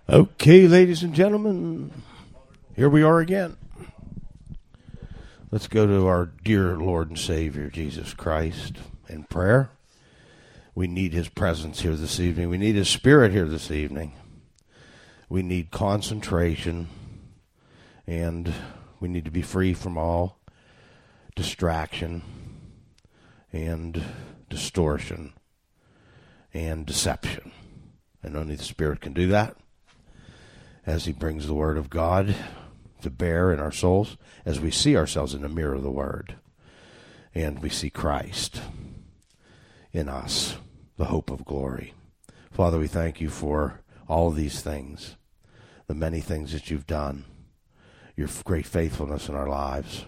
Okay, ladies and gentlemen, here we are again. Let's go to our dear Lord and Savior, Jesus Christ, in prayer. We need His presence here this evening. We need His Spirit here this evening. We need concentration, and we need to be free from all distraction and distortion and deception. And only the Spirit can do that, as He brings the Word of God to bear in our souls, as we see ourselves in the mirror of the Word, and we see Christ in us, the hope of glory. Father, we thank You for all of these things, the many things that You've done, Your great faithfulness in our lives,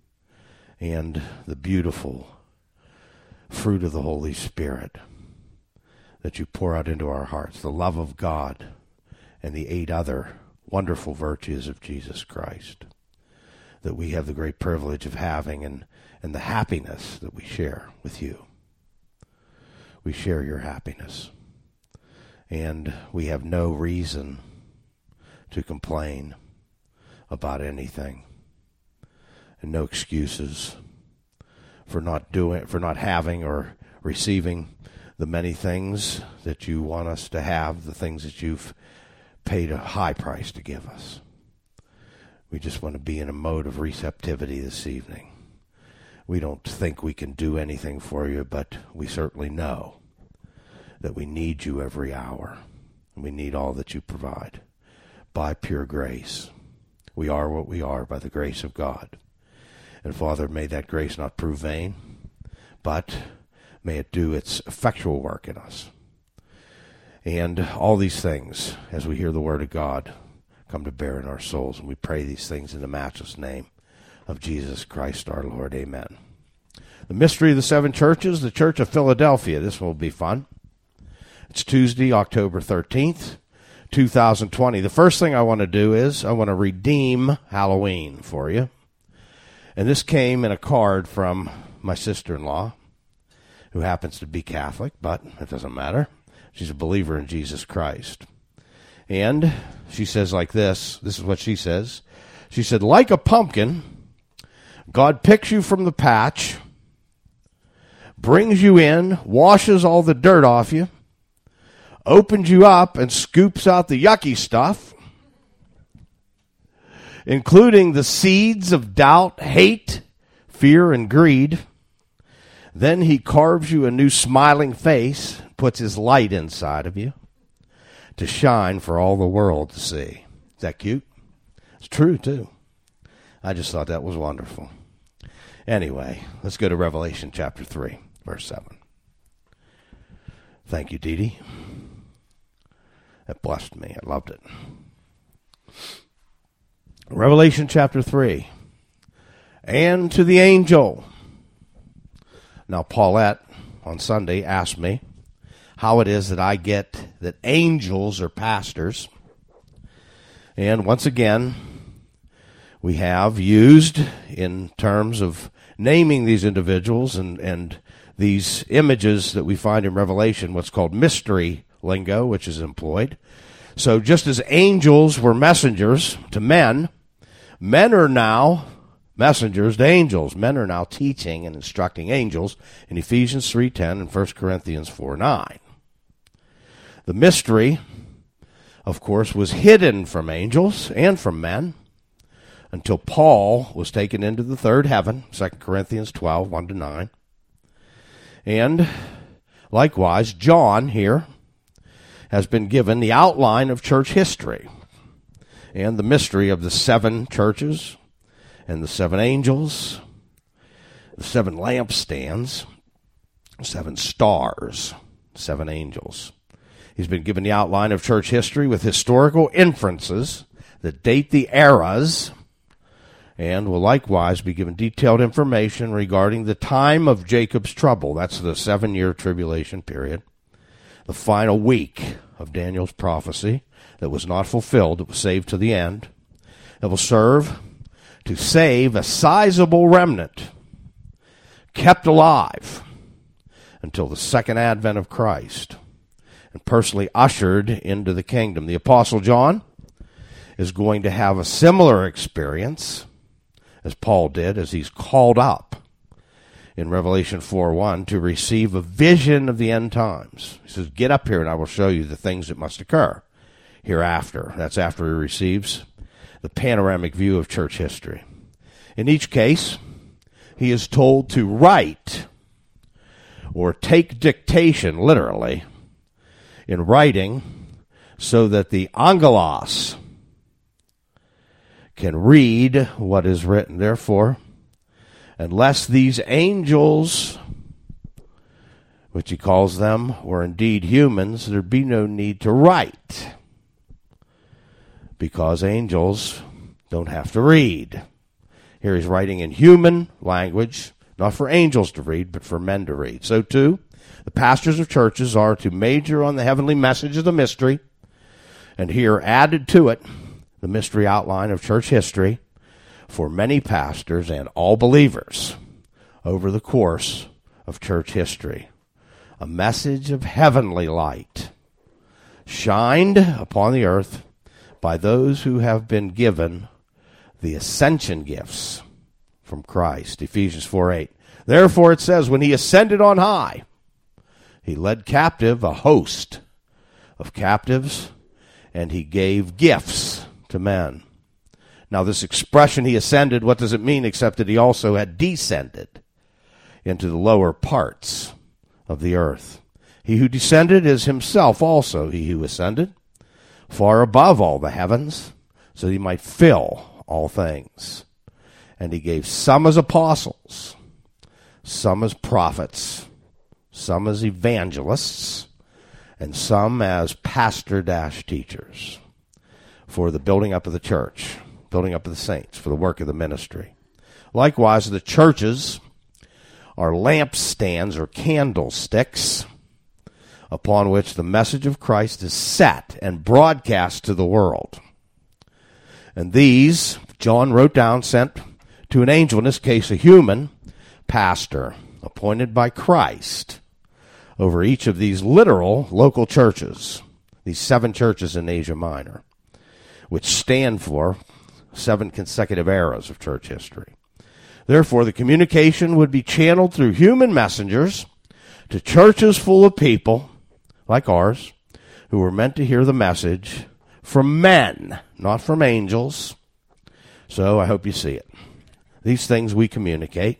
and the beautiful fruit of the Holy Spirit that You pour out into our hearts, the love of God, and the 8 other wonderful virtues of Jesus Christ that we have the great privilege of having, and the happiness that we share with You. We share Your happiness, and we have no reason to complain about anything, and no excuses for not having or receiving the many things that You want us to have, the things that You've paid a high price to give us. We just want to be in a mode of receptivity this evening. We don't think we can do anything for You, but we certainly know that we need You every hour. And we need all that You provide. By pure grace, we are what we are by the grace of God. And Father, may that grace not prove vain, but may it do its effectual work in us. And all these things, as we hear the Word of God, come to bear in our souls. And we pray these things in the matchless name of Jesus Christ our Lord. Amen. The mystery of the 7 churches, the Church of Philadelphia. This will be fun. It's Tuesday, October 13th, 2020. The first thing I want to do is I want to redeem Halloween for you. And this came in a card from my sister-in-law, who happens to be Catholic, but it doesn't matter. She's a believer in Jesus Christ. And she says like this is what she says. She said, like a pumpkin, God picks you from the patch, brings you in, washes all the dirt off you, opens you up and scoops out the yucky stuff, including the seeds of doubt, hate, fear, and greed. Then He carves you a new smiling face, puts His light inside of you to shine for all the world to see. Is that cute? It's true, too. I just thought that was wonderful. Anyway, let's go to Revelation chapter 3, verse 7. Thank you, Dee Dee. That blessed me. I loved it. Revelation chapter 3. And to the angel. Now, Paulette, on Sunday, asked me how it is that I get that angels are pastors. And once again, we have used, in terms of naming these individuals and these images that we find in Revelation, what's called mystery lingo, which is employed. So just as angels were messengers to men, men are now messengers to angels. Men are now teaching and instructing angels in Ephesians 3:10 and 1 Corinthians 4:9. The mystery, of course, was hidden from angels and from men until Paul was taken into the third heaven, 2 Corinthians 12, 1-9. And likewise, John here has been given the outline of church history and the mystery of the 7 churches, and the 7 angels, the 7 lampstands, 7 stars, 7 angels. He's been given the outline of church history with historical inferences that date the eras, and will likewise be given detailed information regarding the time of Jacob's trouble. That's the 7-year tribulation period. The final week of Daniel's prophecy that was not fulfilled, it was saved to the end. It will serve to save a sizable remnant kept alive until the second advent of Christ. and personally ushered into the kingdom. The Apostle John is going to have a similar experience as Paul did, as he's called up in Revelation 4:1 to receive a vision of the end times. He says, get up here and I will show you the things that must occur hereafter. That's after he receives the panoramic view of church history. In each case, he is told to write or take dictation, literally, in writing so that the angelos can read what is written. Therefore, unless these angels, which he calls them, were indeed humans, there'd be no need to write, because angels don't have to read. Here he's writing in human language, not for angels to read, but for men to read. So too, the pastors of churches are to major on the heavenly message of the mystery, and here added to it the mystery outline of church history for many pastors and all believers over the course of church history. A message of heavenly light shined upon the earth by those who have been given the ascension gifts from Christ. Ephesians 4:8. Therefore it says, when he ascended on high, he led captive a host of captives, and he gave gifts to men. Now this expression, he ascended, what does it mean except that he also had descended into the lower parts of the earth? He who descended is himself also he who ascended far above all the heavens, so that he might fill all things. And he gave some as apostles, some as prophets, some as evangelists, and some as pastor-teachers for the building up of the church, building up of the saints, for the work of the ministry. Likewise, the churches are lampstands or candlesticks upon which the message of Christ is set and broadcast to the world. And these, John wrote down, sent to an angel, in this case a human pastor, appointed by Christ over each of these literal local churches, these 7 churches in Asia Minor, which stand for 7 consecutive eras of church history. Therefore, the communication would be channeled through human messengers to churches full of people like ours who were meant to hear the message from men, not from angels. So I hope you see it. These things we communicate.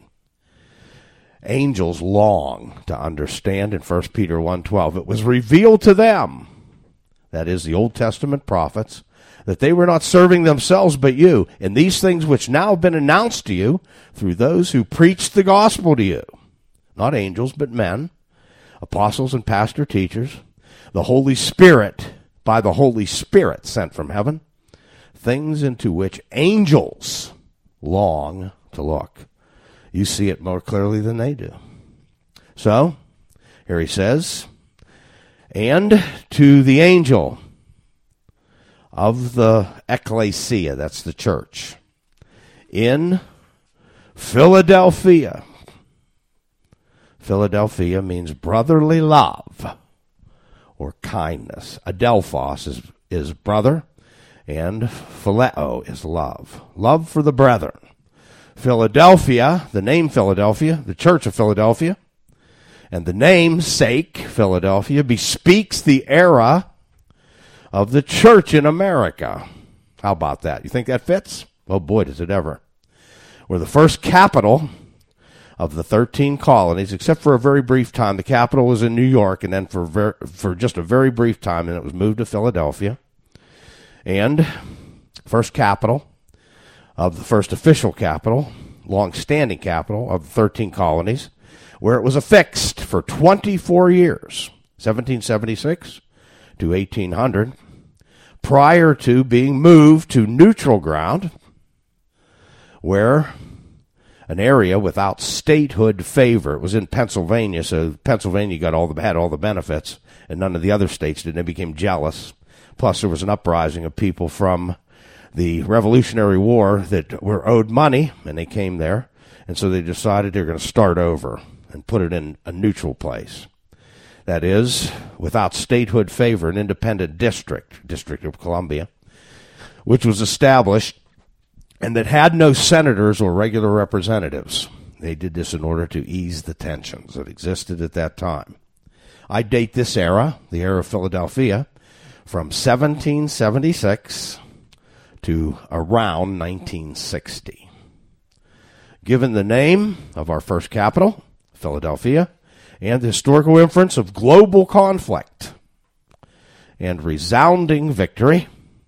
Angels long to understand in 1 Peter 1:12. It was revealed to them, that is, the Old Testament prophets, that they were not serving themselves but you, in these things which now have been announced to you through those who preached the gospel to you. Not angels, but men, apostles and pastor teachers, the Holy Spirit, by the Holy Spirit sent from heaven, things into which angels long to look. You see it more clearly than they do. So, here he says, and to the angel of the ecclesia, that's the church, in Philadelphia. Philadelphia means brotherly love or kindness. Adelphos is brother, and phileo is love. Love for the brethren. Philadelphia, the name Philadelphia, the church of Philadelphia, and the namesake Philadelphia bespeaks the era of the church in America. How about that? You think that fits? Oh boy, does it ever. We're the first capital of the 13 colonies, except for a very brief time. The capital was in New York, and then for just a very brief time, and it was moved to Philadelphia. And first capital of the first official capital, long-standing capital of the 13 colonies, where it was affixed for 24 years, 1776 to 1800, prior to being moved to neutral ground, where an area without statehood favor. It was in Pennsylvania, so Pennsylvania had all the benefits, and none of the other states did. They became jealous. Plus, there was an uprising of people from the Revolutionary War that were owed money, and they came there, and so they decided they were going to start over and put it in a neutral place. that is, without statehood favor, an independent district, District of Columbia, which was established and that had no senators or regular representatives. They did this in order to ease the tensions that existed at that time. I date this era, the era of Philadelphia, from 1776 to around 1960. Given the name of our first capital, Philadelphia, and the historical inference of global conflict and resounding victory,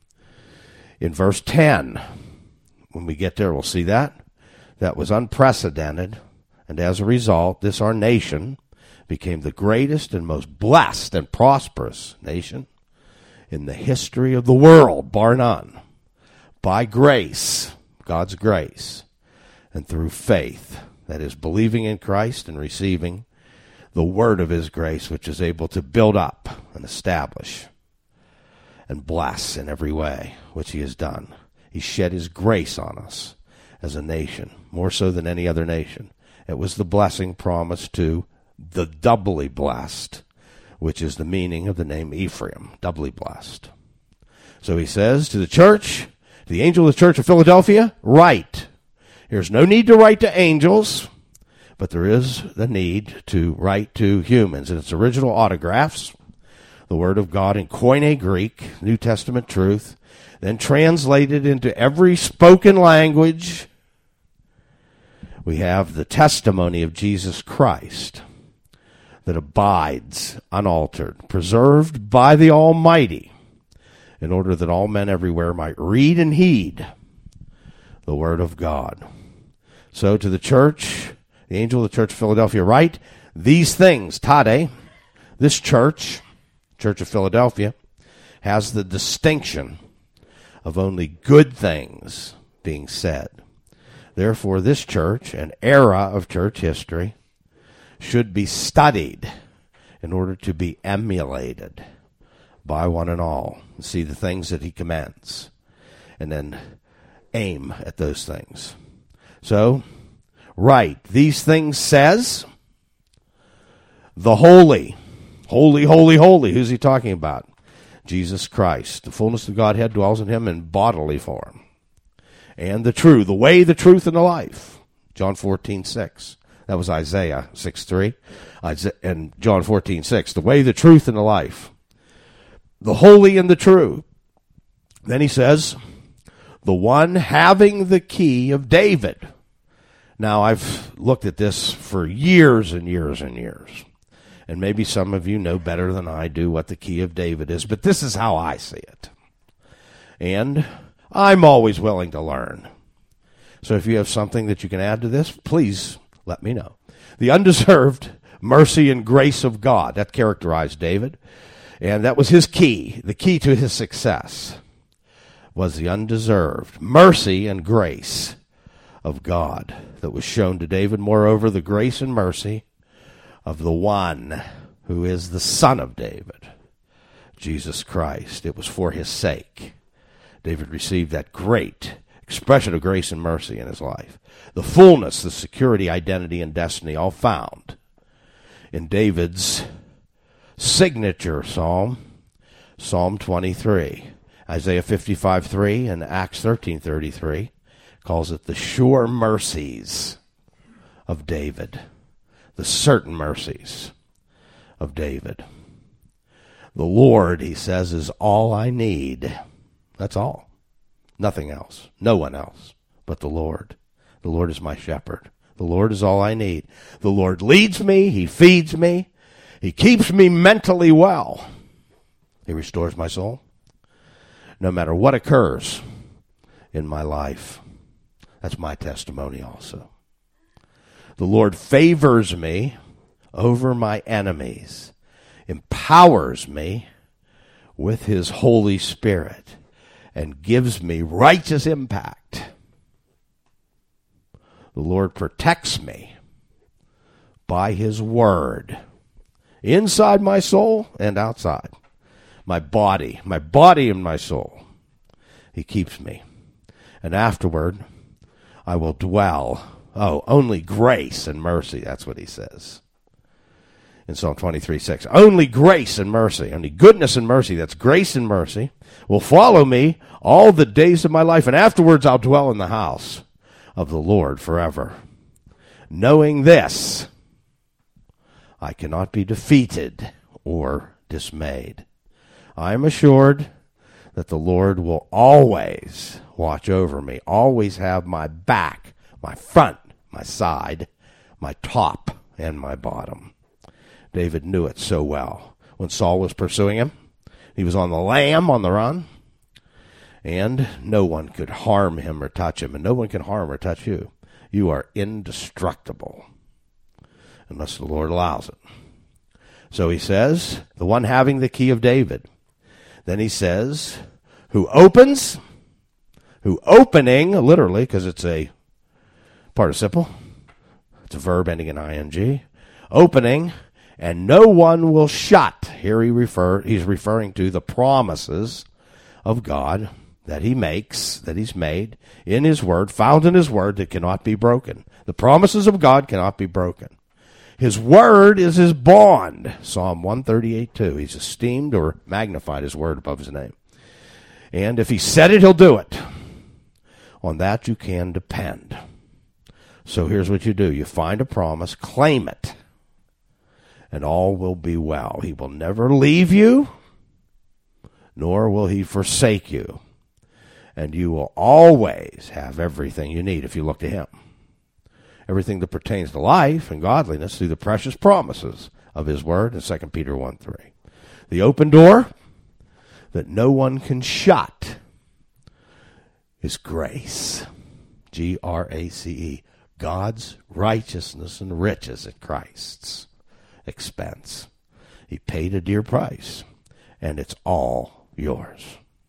in verse 10, when we get there, we'll see that was unprecedented, and as a result, this our nation became the greatest and most blessed and prosperous nation in the history of the world, bar none, by grace, God's grace, and through faith, that is, believing in Christ and receiving the word of his grace, which is able to build up and establish and bless in every way, which he has done. He shed his grace on us as a nation, more so than any other nation. It was the blessing promised to the doubly blessed, which is the meaning of the name Ephraim, doubly blessed. So he says to the church, to the angel of the church of Philadelphia, write. There's no need to write to angels, but there is the need to write to humans. In its original autographs, the Word of God in Koine Greek, New Testament truth, then translated into every spoken language, we have the testimony of Jesus Christ that abides unaltered, preserved by the Almighty, in order that all men everywhere might read and heed the Word of God. So to the church, the angel of the church of Philadelphia, write, these things, Tade, this church, Church of Philadelphia, has the distinction of only good things being said. Therefore, this church, an era of church history, should be studied in order to be emulated by one and all. See the things that he commends, and then aim at those things. So, right, these things says the holy, holy, holy, holy. Who's he talking about? Jesus Christ. The fullness of Godhead dwells in him in bodily form. And the true, the way, the truth, and the life. John 14:6. That was Isaiah 6:3. And John 14:6. The way, the truth, and the life. The holy and the true. Then he says, the one having the key of David. Now, I've looked at this for years and years and years. And maybe some of you know better than I do what the key of David is, but this is how I see it. And I'm always willing to learn. So if you have something that you can add to this, please let me know. The undeserved mercy and grace of God, that characterized David. And that was his key. The key to his success was the undeserved mercy and grace of God that was shown to David. Moreover, the grace and mercy of the one who is the Son of David, Jesus Christ. It was for his sake. David received that great expression of grace and mercy in his life. The fullness, the security, identity, and destiny all found in David's signature psalm, Psalm 23. Isaiah 55:3 and Acts 13:33 calls it the sure mercies of David. The certain mercies of David. The Lord, he says, is all I need. That's all. Nothing else. No one else but the Lord. The Lord is my shepherd. The Lord is all I need. The Lord leads me. He feeds me. He keeps me mentally well. He restores my soul. No matter what occurs in my life. That's my testimony also. The Lord favors me over my enemies, empowers me with his Holy Spirit, and gives me righteous impact. The Lord protects me by his word, inside my soul and outside. My body and my soul. He keeps me. And afterward, I will dwell. Oh, only grace and mercy, that's what he says. in Psalm 23:6. Only grace and mercy, only goodness and mercy, that's grace and mercy, will follow me all the days of my life, and afterwards I'll dwell in the house of the Lord forever. Knowing this, I cannot be defeated or dismayed. I am assured that the Lord will always watch over me, always have my back, my front, my side, my top, and my bottom. David knew it so well. When Saul was pursuing him, he was on the lam, on the run, and no one could harm him or touch him, and no one can harm or touch you. You are indestructible, unless the Lord allows it. So he says, the one having the key of David. Then he says, who opens, who opening, literally, because it's a participle. It's a verb ending in ing. Opening, and no one will shut. Here he's referring to the promises of God that he makes, that he's made in his word, found in his word, that cannot be broken. The promises of God cannot be broken. His word is his bond. Psalm 138:2. He's esteemed or magnified his word above his name. And if he said it, he'll do it. On that you can depend. So here's what you do. You find a promise, claim it, and all will be well. He will never leave you, nor will he forsake you. And you will always have everything you need if you look to him. Everything that pertains to life and godliness through the precious promises of his word in 2 Peter 1:3. The open door that no one can shut is grace. Grace. God's righteousness and riches at Christ's expense. He paid a dear price, and it's all yours.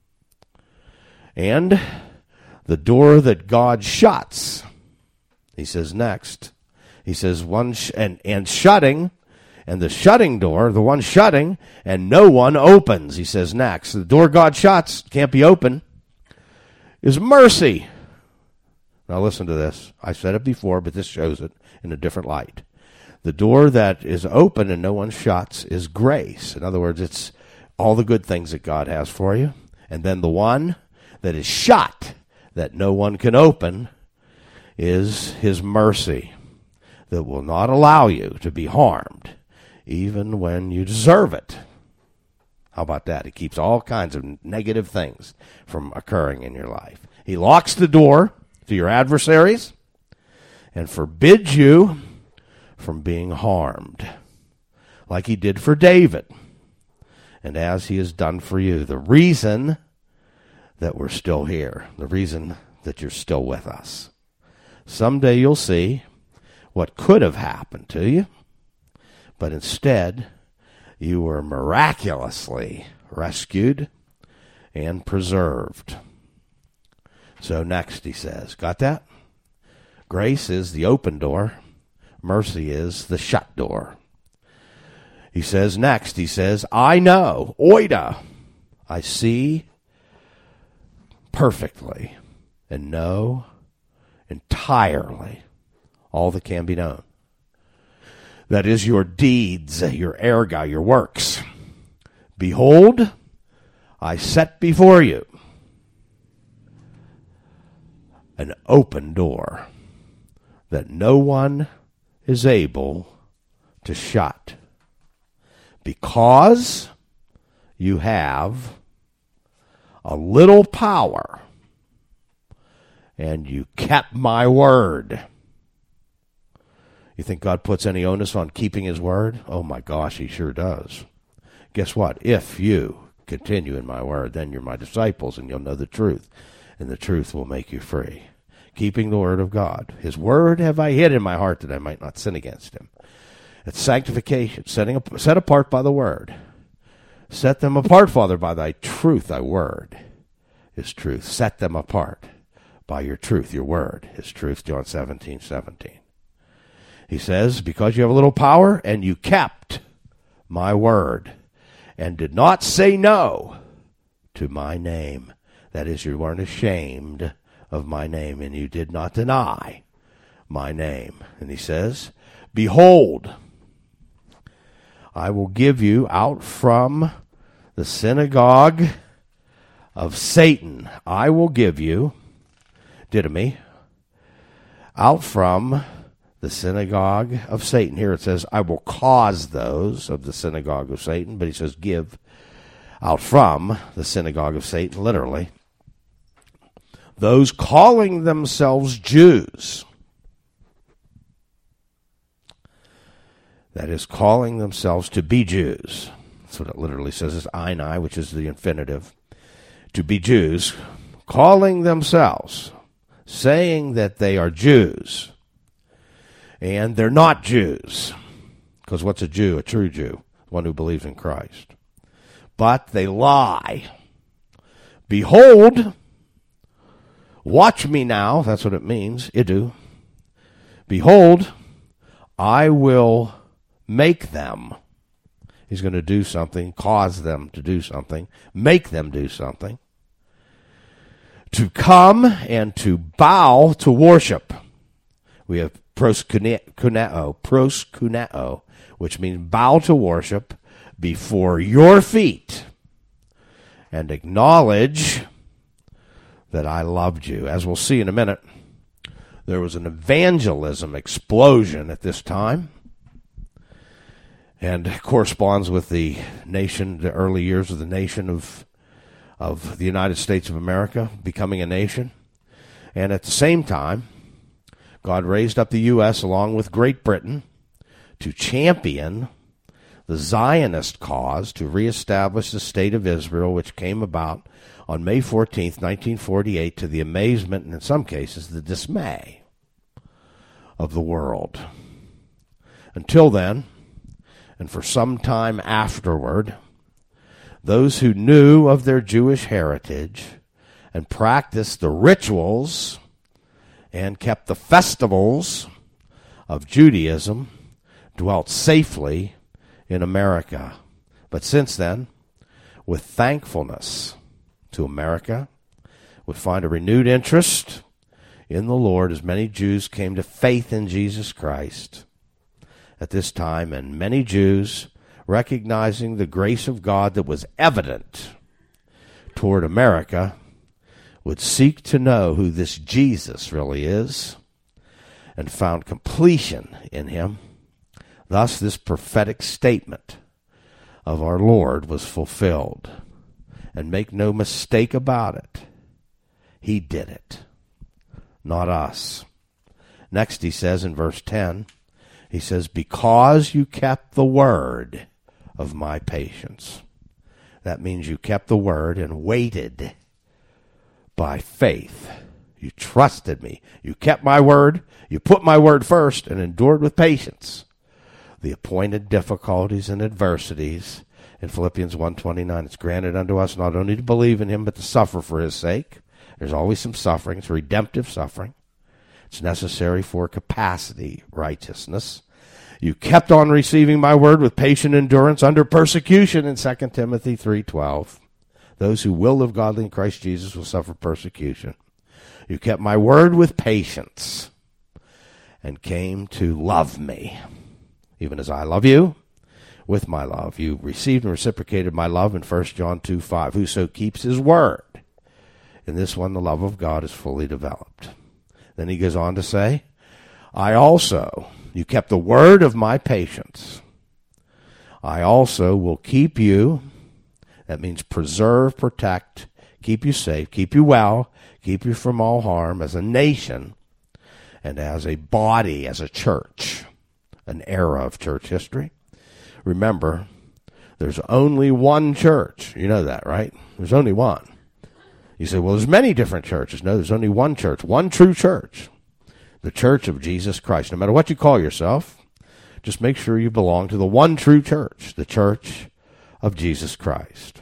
And the door that God shuts, he says next, he says and shutting, and the shutting door, the one shutting, and no one opens, he says next. The door God shuts, can't be open, is mercy. Now listen to this. I said it before, but this shows it in a different light. The door that is open and no one shuts is grace. In other words, it's all the good things that God has for you. And then the one that is shut, that no one can open, is his mercy, that will not allow you to be harmed, even when you deserve it. How about that? He keeps all kinds of negative things from occurring in your life. He locks the door to your adversaries and forbids you from being harmed, like he did for David, and as he has done for you. The reason that we're still here, the reason that you're still with us. Someday you'll see what could have happened to you, but instead you were miraculously rescued and preserved. So next he says, got that? Grace is the open door. Mercy is the shut door. He says next, he says, I know, oida, I see perfectly and know entirely all that can be known. That is your deeds, your erga, your works. Behold, I set before you an open door that no one is able to shut, because you have a little power and you kept my word. You think God puts any onus on keeping his word? Oh my gosh, he sure does. Guess what? If you continue in my word, then you're my disciples and you'll know the truth, and the truth will make you free. Keeping the word of God. His word have I hid in my heart that I might not sin against him. It's sanctification, set apart by the word. Set them apart, Father, by thy truth. Thy word is truth. Set them apart by your truth. Your word is truth. John 17:17. He says, because you have a little power and you kept my word and did not say no to my name. That is, you weren't ashamed of my name, and you did not deny my name. And he says, behold, I will give you out from the synagogue of Satan. I will give you, didomi, out from the synagogue of Satan. Here it says, I will cause those of the synagogue of Satan, but he says give out from the synagogue of Satan, literally. Those calling themselves Jews. That is, calling themselves to be Jews. That's what it literally says. It's einai, which is the infinitive. To be Jews, calling themselves, saying that they are Jews. And they're not Jews. Because what's a Jew? A true Jew. One who believes in Christ. But they lie. Behold, watch me now. That's what it means. Idu. Behold, I will make them. He's going to do something, cause them to do something, make them do something. To come and to bow to worship. We have proskuneo, which means bow to worship before your feet and acknowledge that I loved you. As we'll see in a minute, there was an evangelism explosion at this time, and corresponds with the nation, the early years of the nation of the United States of America, becoming a nation. And at the same time, God raised up the U.S. along with Great Britain to champion the Zionist cause to reestablish the state of Israel, which came about on May 14th, 1948, to the amazement and in some cases the dismay of the world. Until then, and for some time afterward, those who knew of their Jewish heritage and practiced the rituals and kept the festivals of Judaism dwelt safely in America. But since then, with thankfulness to America, we find a renewed interest in the Lord as many Jews came to faith in Jesus Christ at this time, and many Jews, recognizing the grace of God that was evident toward America, would seek to know who this Jesus really is and found completion in him. Thus, this prophetic statement of our Lord was fulfilled. And make no mistake about it, he did it, not us. Next, he says in verse 10, he says, because you kept the word of my patience. That means you kept the word and waited by faith. You trusted me. You kept my word. You put my word first and endured with patience the appointed difficulties and adversities. In Philippians 1:29, it's granted unto us not only to believe in him, but to suffer for his sake. There's always some suffering. It's redemptive suffering. It's necessary for capacity righteousness. You kept on receiving my word with patient endurance under persecution in 2 Timothy 3:12. Those who will live godly in Christ Jesus will suffer persecution. You kept my word with patience and came to love me, even as I love you with my love. You received and reciprocated my love in 1 John 2:5. Whoso keeps his word, in this one the love of God is fully developed. Then he goes on to say, you kept the word of my patience. I also will keep you. That means preserve, protect, keep you safe, keep you well, keep you from all harm as a nation and as a body, as a church, an era of church history. Remember, there's only one church. You know that, right? There's only one. You say, well, there's many different churches. No, there's only one church, one true church, the Church of Jesus Christ. No matter what you call yourself, just make sure you belong to the one true church, the Church of Jesus Christ.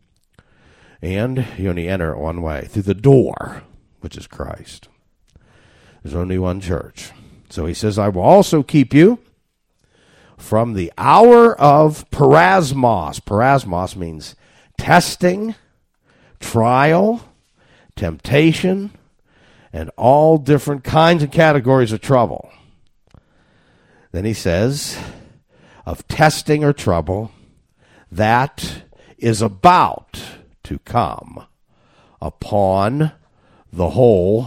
And you only enter it one way, through the door, which is Christ. There's only one church. So he says, I will also keep you from the hour of parasmos. Parasmos means testing, trial, temptation, and all different kinds and categories of trouble. Then he says, of testing or trouble that is about to come upon the whole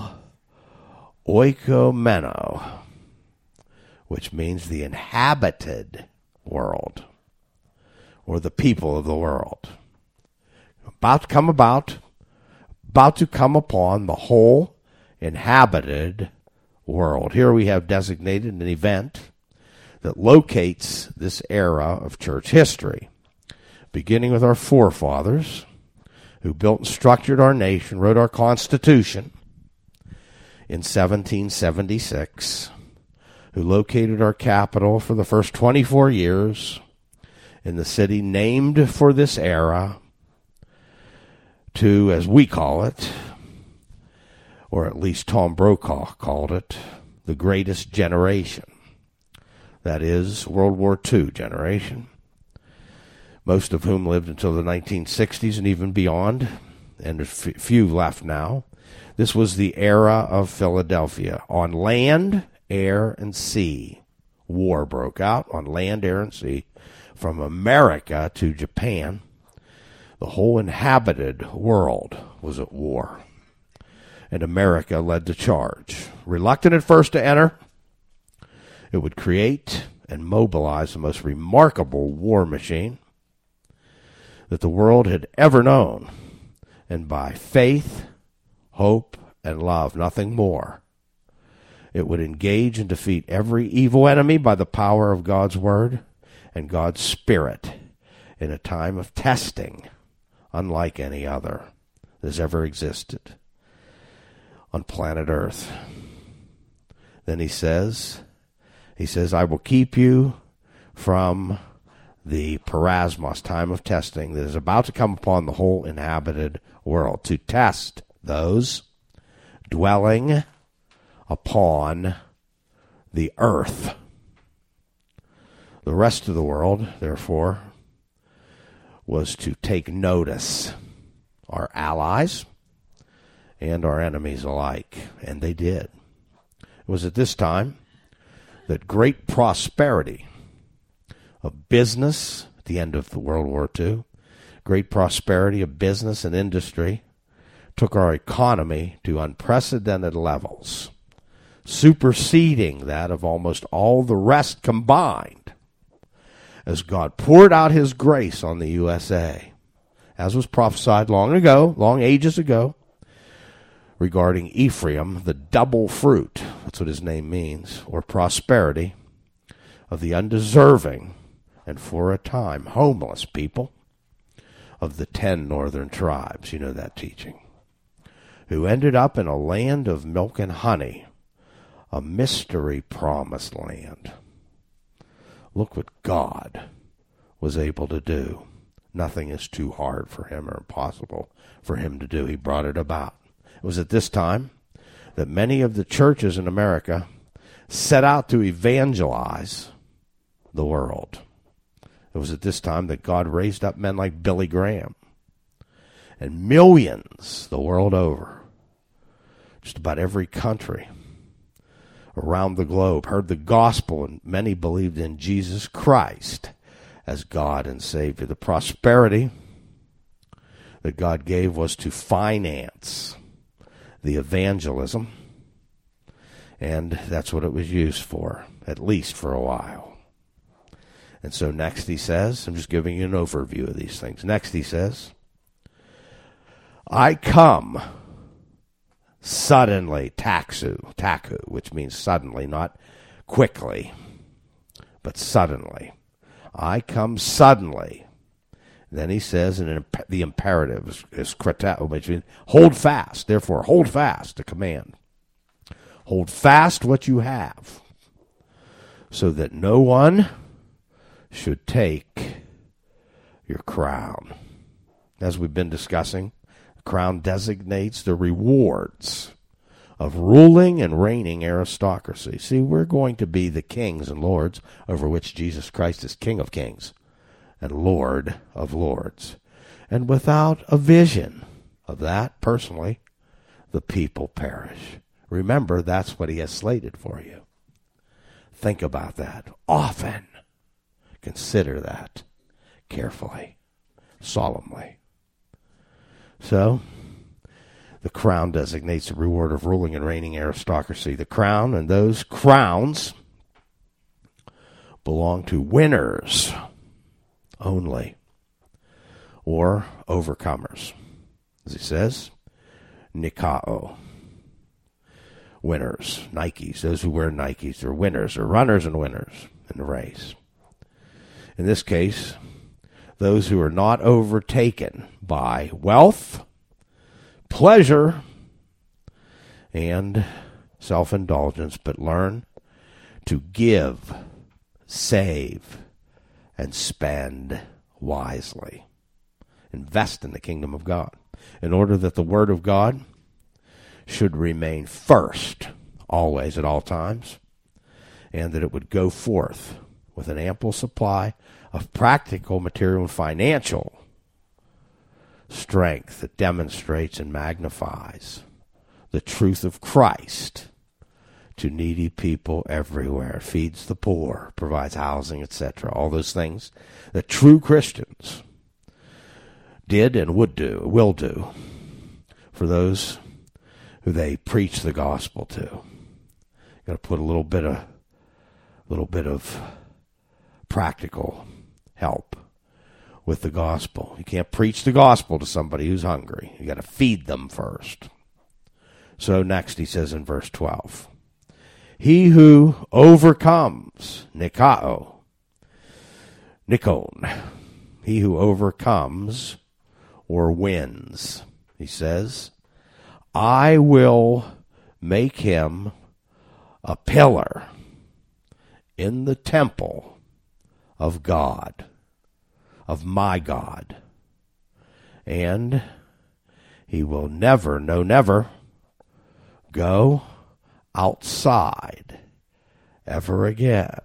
oikomeno, which means the inhabited world, or the people of the world. About to come upon the whole inhabited world. Here we have designated an event that locates this era of church history, beginning with our forefathers who built and structured our nation, wrote our Constitution in 1776, who located our capital for the first 24 years in the city named for this era to, as we call it, or at least Tom Brokaw called it, the greatest generation. That is, World War II generation, most of whom lived until the 1960s and even beyond, and a few left now. This was the era of Philadelphia. On land, air, and sea, war broke out on land, air, and sea. From America to Japan, the whole inhabited world was at war. And America led the charge. Reluctant at first to enter, it would create and mobilize the most remarkable war machine that the world had ever known. And by faith, hope, and love, nothing more, it would engage and defeat every evil enemy by the power of God's Word and God's Spirit in a time of testing unlike any other that has ever existed on planet Earth. Then he says, I will keep you from the parasmos, time of testing, that is about to come upon the whole inhabited world, to test those dwelling upon the earth. The rest of the world, therefore, was to take notice, our allies and our enemies alike, and they did. It was at this time that great prosperity of business, at the end of the World War II, great prosperity of business and industry took our economy to unprecedented levels, superseding that of almost all the rest combined, as God poured out his grace on the USA, as was prophesied long ages ago, regarding Ephraim, the double fruit, that's what his name means, or prosperity of the undeserving and for a time homeless people of the 10 northern tribes, you know that teaching, who ended up in a land of milk and honey, a mystery promised land. Look what God was able to do. Nothing is too hard for him or impossible for him to do. He brought it about. It was at this time that many of the churches in America set out to evangelize the world. It was at this time that God raised up men like Billy Graham. And millions the world over, just about every country around the globe, heard the gospel, and many believed in Jesus Christ as God and Savior. The prosperity that God gave was to finance the evangelism, and that's what it was used for, at least for a while. And so next he says, I'm just giving you an overview of these things. Next he says, I come suddenly, taku, which means suddenly, not quickly, but suddenly. I come suddenly. Then he says, and the imperative is kratao, which means hold fast. Therefore, hold fast, a command. Hold fast what you have, so that no one should take your crown. As we've been discussing, the crown designates the rewards of ruling and reigning aristocracy. See, we're going to be the kings and lords over which Jesus Christ is King of kings and Lord of lords. And without a vision of that, personally, the people perish. Remember, that's what he has slated for you. Think about that often, Consider that carefully, solemnly. So, the crown designates the reward of ruling and reigning aristocracy. The crown and those crowns belong to winners only, or overcomers. As he says, Nikao. Winners, Nikes, those who wear Nikes are winners, or runners and winners in the race. In this case, those who are not overtaken by wealth, pleasure, and self-indulgence, but learn to give, save, and spend wisely. Invest in the kingdom of God in order that the word of God should remain first, always, at all times, and that it would go forth with an ample supply of practical, material, and financial strength that demonstrates and magnifies the truth of Christ to needy people everywhere, feeds the poor, provides housing, etc. All those things that true Christians did and will do for those who they preach the gospel to. Got to put a little bit of practical help with the gospel. You can't preach the gospel to somebody who's hungry. You got to feed them first. So next he says in verse 12, he who overcomes, Nikao, Nikon, he who overcomes or wins, he says, I will make him a pillar in the temple of God, of my God, and he will never go outside ever again.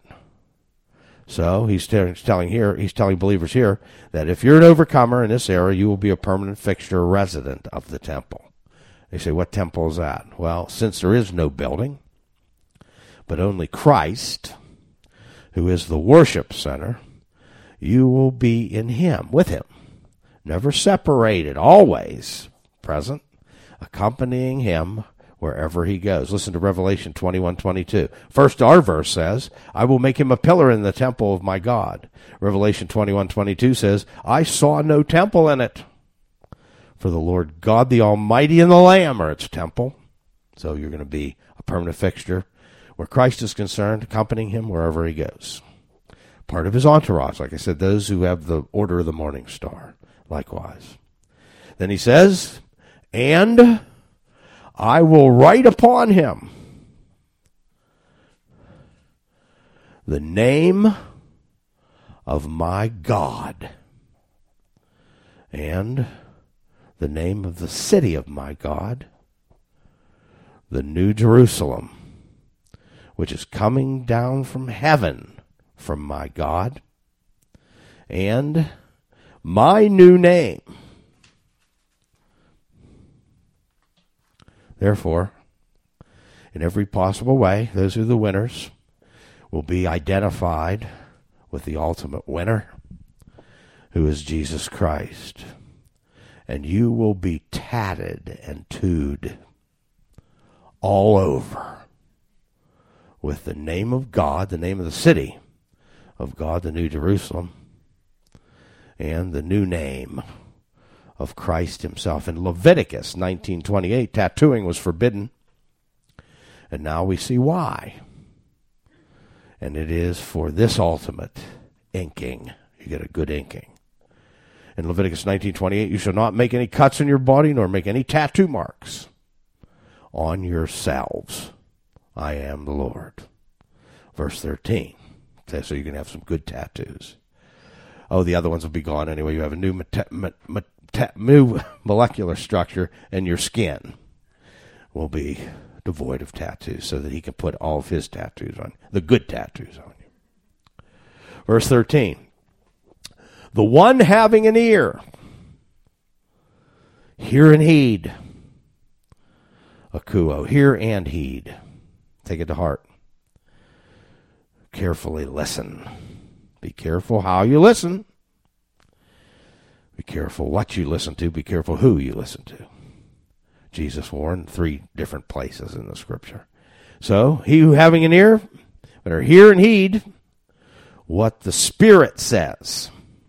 So he's telling believers here that if you're an overcomer in this era, you will be a permanent fixture, a resident of the temple. They say, what temple is that? Well, since there is no building, but only Christ, who is the worship center, you will be in him, with him, never separated, always present, accompanying him wherever he goes. Listen to Revelation 21:22. First, our verse says, I will make him a pillar in the temple of my God. Revelation 21:22 says, I saw no temple in it, for the Lord God, the Almighty, and the Lamb are its temple. So you're going to be a permanent fixture where Christ is concerned, accompanying him wherever he goes. Part of his entourage, like I said, those who have the order of the morning star, likewise. Then he says, and I will write upon him the name of my God and the name of the city of my God, the New Jerusalem, which is coming down from heaven from my God, and my new name. Therefore, in every possible way, those who are the winners will be identified with the ultimate winner, who is Jesus Christ. And you will be tatted and tattooed all over with the name of God, the name of the city of God, the New Jerusalem, and the new name of Christ himself. In Leviticus 19:28, tattooing was forbidden, and now we see why. And it is for this ultimate inking. You get a good inking. In Leviticus 19:28, you shall not make any cuts in your body, nor make any tattoo marks on yourselves. I am the Lord. Verse 13. So you can have some good tattoos. Oh, the other ones will be gone anyway. You have a new molecular structure, and your skin will be devoid of tattoos, so that he can put all of his tattoos on, the good tattoos on you. Verse 13. The one having an ear, hear and heed. Akuo, hear and heed. Take it to heart. Carefully listen Be careful how you listen. Be careful what you listen to. Be careful who you listen to. Jesus warned 3 different places in the Scripture. So, he who having an ear, better hear and heed what the Spirit says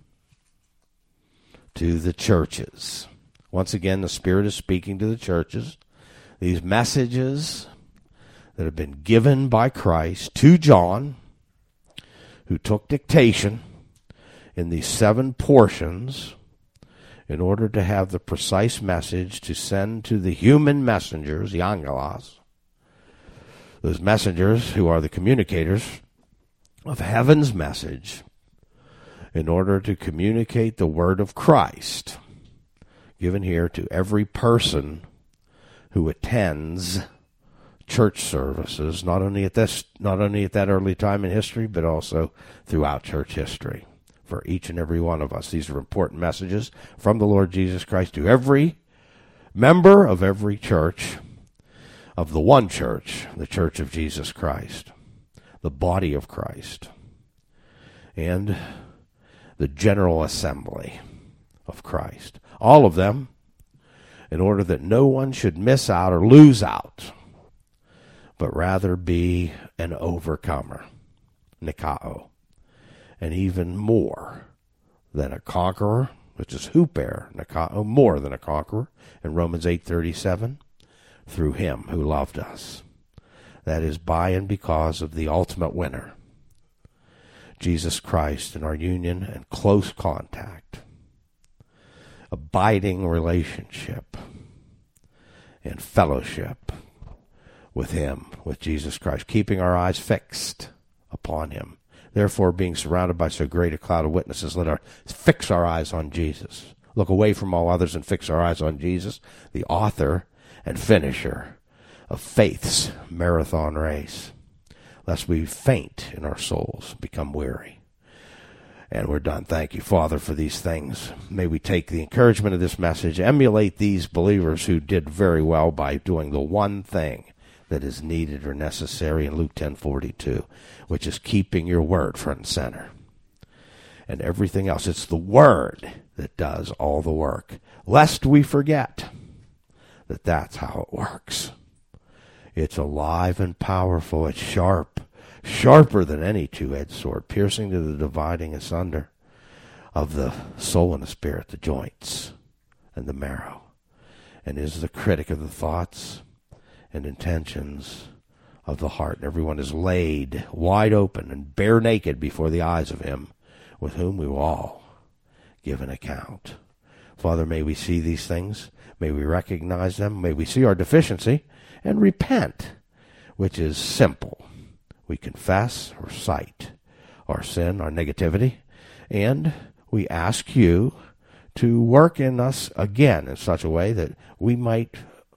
to the churches. Once again, the Spirit is speaking to the churches. These messages that have been given by Christ to John, who took dictation in these 7 portions in order to have the precise message to send to the human messengers, the angelos, those messengers who are the communicators of heaven's message, in order to communicate the word of Christ, given here to every person who attends church services, not only at that early time in history, but also throughout church history. For each and every one of us, these are important messages from the Lord Jesus Christ to every member of every church, of the one church, the Church of Jesus Christ, the body of Christ, and the general assembly of Christ. All of them, in order that no one should miss out or lose out, but rather be an overcomer, Nikao, and even more than a conqueror, which is huper, Nikao, more than a conqueror, in Romans 8:37, through him who loved us. That is by and because of the ultimate winner, Jesus Christ, in our union and close contact, abiding relationship and fellowship with him, with Jesus Christ, keeping our eyes fixed upon him. Therefore, being surrounded by so great a cloud of witnesses, let us fix our eyes on Jesus. Look away from all others and fix our eyes on Jesus, the author and finisher of faith's marathon race, lest we faint in our souls, become weary. And we're done. Thank you, Father, for these things. May we take the encouragement of this message, emulate these believers who did very well by doing the one thing that is needed or necessary in Luke 10:42, which is keeping your word front and center. And everything else, it's the word that does all the work, lest we forget that that's how it works. It's alive and powerful. It's sharp, sharper than any two-edged sword, piercing to the dividing asunder of the soul and the spirit, the joints and the marrow, and is the critic of the thoughts and intentions of the heart. And everyone is laid wide open and bare naked before the eyes of him with whom we will all give an account. Father, may we see these things. May we recognize them. May we see our deficiency and repent, which is simple. We confess or cite our sin, our negativity, and we ask you to work in us again in such a way that we might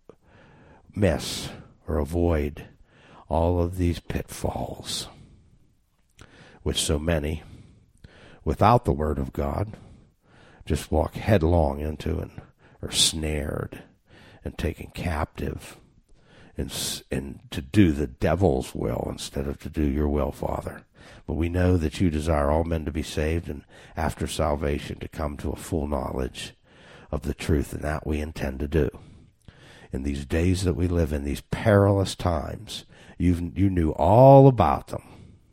miss or avoid all of these pitfalls, which so many, without the Word of God, just walk headlong into and are snared and taken captive and to do the devil's will instead of to do your will, Father. But we know that you desire all men to be saved and after salvation to come to a full knowledge of the truth, and that we intend to do. In these days that we live in, these perilous times, you knew all about them.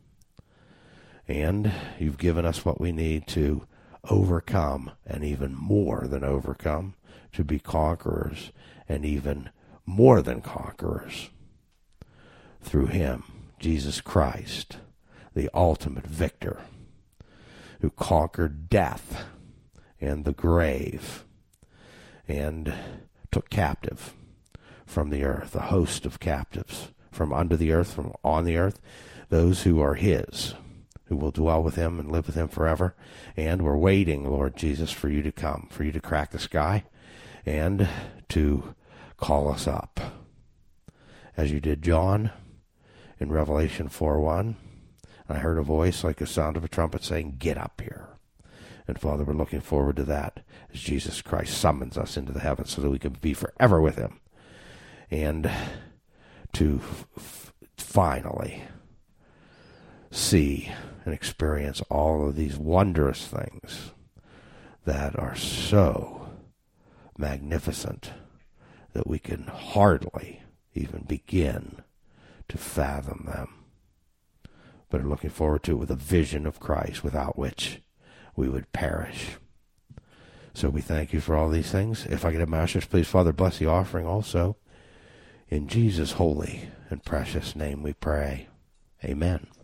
And you've given us what we need to overcome, and even more than overcome, to be conquerors, and even more than conquerors, through him, Jesus Christ, the ultimate victor, who conquered death and the grave, and took captive from the earth, a host of captives from under the earth, from on the earth, those who are his, who will dwell with him and live with him forever. And we're waiting, Lord Jesus, for you to come, for you to crack the sky and to call us up, as you did John in Revelation 4:1. I heard a voice like the sound of a trumpet saying, "Get up here." And Father, we're looking forward to that as Jesus Christ summons us into the heavens so that we can be forever with him, and to finally see and experience all of these wondrous things that are so magnificent that we can hardly even begin to fathom them, but are looking forward to it with a vision of Christ without which we would perish. So we thank you for all these things. If I could have my ushers, please, Father, bless the offering also. In Jesus' holy and precious name we pray. Amen.